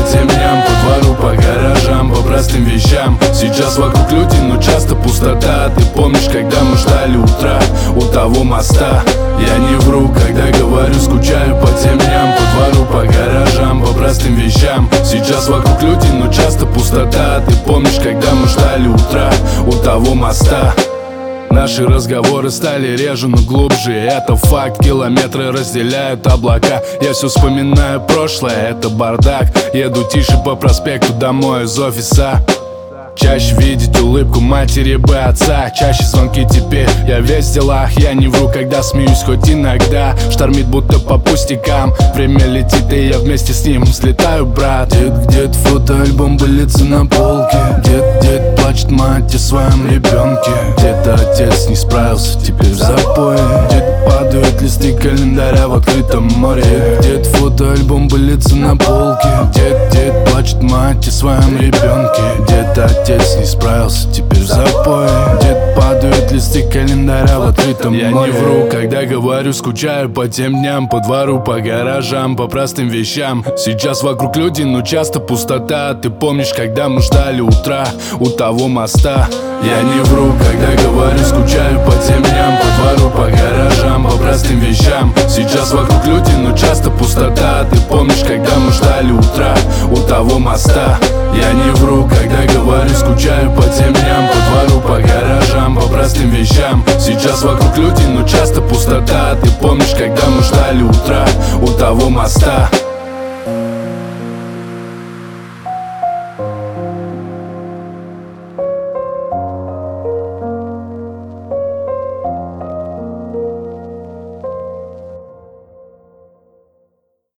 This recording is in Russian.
темням, по двору, по гаражам, по простым вещам. Сейчас вокруг люди, но часто пустота. Ты помнишь, когда мы ждали утра у того моста? Я не вру, когда говорю, скучаю по темням, по двору, по гаражам, по простым вещам. Сейчас вокруг люди, но часто пустота. Ты помнишь, когда мы ждали утра у того моста? Наши разговоры стали реже, но глубже. Это факт, километры разделяют облака. Я все вспоминаю прошлое, это бардак. Еду тише по проспекту домой из офиса. Чаще видеть улыбку матери бы отца. Чаще звонки теперь, я весь в делах. Я не вру, когда смеюсь, хоть иногда. Штормит будто по пустякам. Время летит, и я вместе с ним взлетаю, брат. Дед, фотоальбом былится на полке. Дед, плачет мать о своем ребенке. Где-то отец не справился, теперь в запое. Дед, падают листы календаря в открытом море. Дед, фотоальбом былится на полке. Дед, плачет мать о своем ребенке. Где-то отец не справился, теперь в запое. Дед, падают листы календаря в открытом море. Я не вру, когда говорю, скучаю по тем дням, по двору, по гаражам, по простым вещам. Сейчас вокруг люди, но часто пустота. Ты помнишь, когда мы ждали утра у того моста? Я не вру, когда говорю, скучаю по тем дням, по двору, по гаражам, по простым вещам. Сейчас вокруг люди, но часто пустота. Ты помнишь, когда мы ждали утра у того моста? Я не вру, когда говорю, скучаю по тем дням, по двору, по гаражам, по простым вещам. Сейчас вокруг люди, но часто пустота. Ты помнишь, когда мы ждали утра у того моста?